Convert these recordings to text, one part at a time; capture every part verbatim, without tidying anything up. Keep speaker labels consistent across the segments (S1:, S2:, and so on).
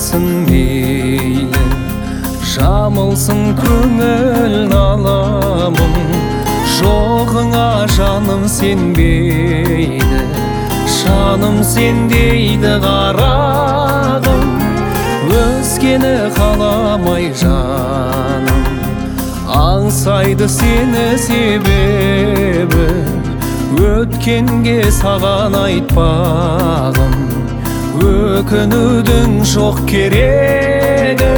S1: берсін мейлі, жамылсын көңіл наламым, жоғыңа жаным сенбейді, жаным сендейді қарағым, өзгені қаламай жаным, аңсайды сені себебі, өткенге саған айтпағым, өкінудің жоқ керегі.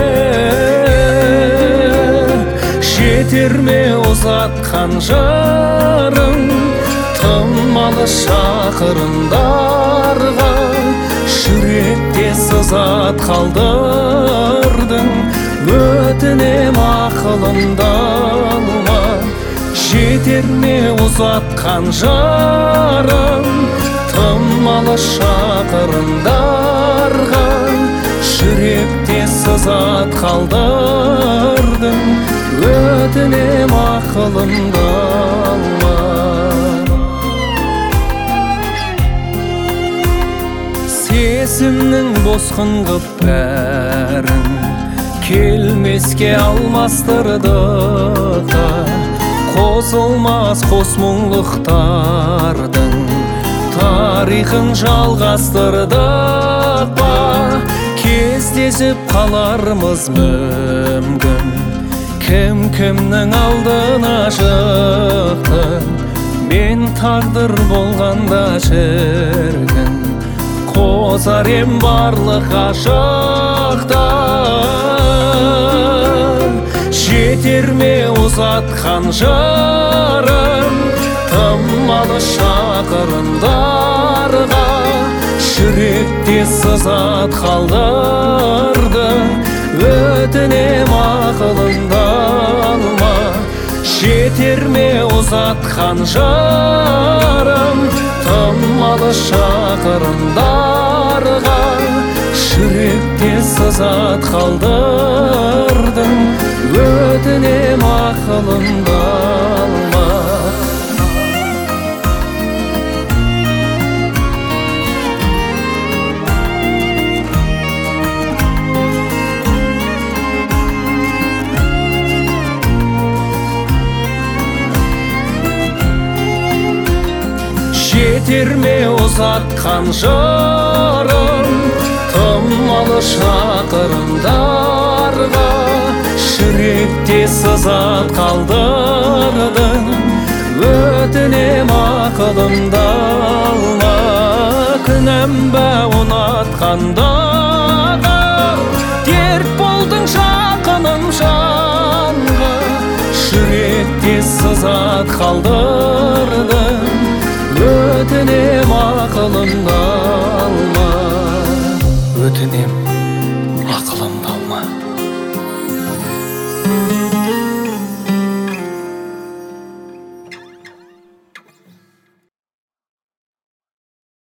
S1: Жетер ме ұзатқан жарым, тым алыс шақырымдарға, жүректе сызат қалдырдың, өтінем ақылымды алма. Жетер ме ұзатқан жарым, тым алыс шақырымдарға, жүректе сызат қалдырдың, өтінем ақылымды алма. Сезімнің босқын қып бәрін, келмеске алмастырдық, қосылмас қос мұңлықтардың тарихын жалғастырдық па? Кездесіп қалармыз мүмкін, кім кімнің алдына шықты, мен тағдыр болғанда шіркін, қосар ем барлық ғашықты. Жетер ме ұзатқан жарым, тым алыс шақырымдарға, жүректе сызат қалдырды, өтінем ақылымды алма. Жетер ме ұзатқан жарым, тым алыс шақырымдарға, жүректе сызат қалдырдың, өтінем ақылымды алма. Жетер ме ұзатқан жарым, тым алыс шақырымдарға, жүректе сызат қалдырдың, өтінем ақылымды алма. Күнәм ба ұнатқандағы, дерт болдың жақыным жанға, жүректе сызат қалдырдың, өтінем ақылымды алма. Өтінем